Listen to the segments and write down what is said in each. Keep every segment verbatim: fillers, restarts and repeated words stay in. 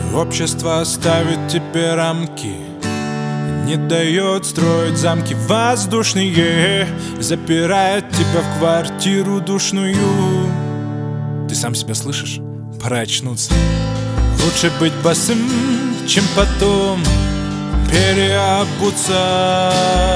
Общество ставит тебе рамки, не дает строить замки воздушные, запирает тебя в квартиру душную. Ты сам себя слышишь? Пора очнуться. Лучше быть босым, чем потом переобуться.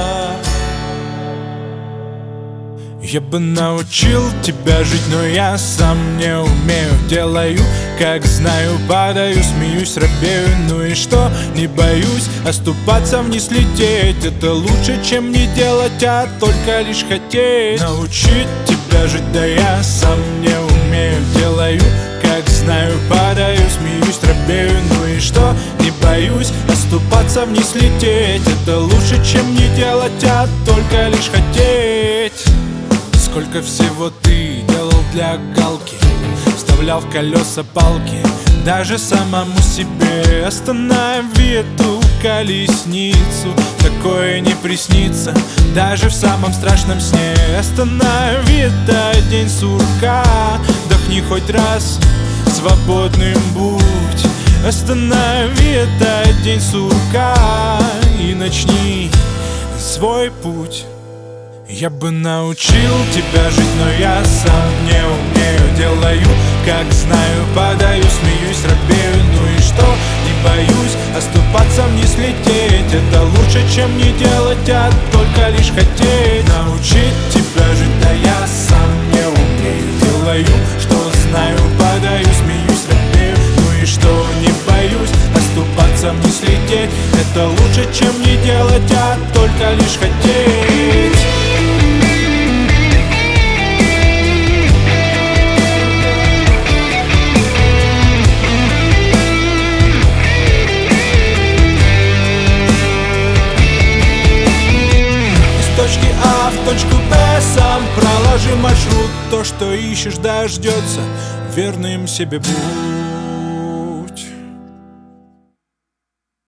Я бы научил тебя жить, но я сам не умею. Делаю, как знаю, падаю, смеюсь, робею. Ну и что, не боюсь оступаться, вниз лететь. Это лучше, чем не делать, а только лишь хотеть. Научить тебя жить, да я сам не умею. Делаю, как знаю, падаю, смеюсь, робею. Ну и что, не боюсь оступаться, вниз лететь. Это лучше, чем не делать, а только лишь хотеть. Сколько всего ты делал для галки, вставлял в колеса палки, даже самому себе. Останови эту колесницу, такое не приснится даже в самом страшном сне. Останови этот день сурка, вдохни хоть раз, свободным будь. Останови этот день сурка и начни свой путь. Я бы научил тебя жить, но я сам не умею. Делаю, как знаю, падаю, смеюсь, робею. Ну и что, не боюсь оступаться, вниз лететь. Это лучше, чем не делать, а только лишь хотеть. Научить тебя жить, да я сам не умею. Делаю, что знаю, падаю, смеюсь, робею. Ну и что, не боюсь оступаться, вниз лететь. Это лучше, чем не делать, а только лишь хотеть. В точку Б сам проложи маршрут. То, что ищешь, дождется, верным себе будь.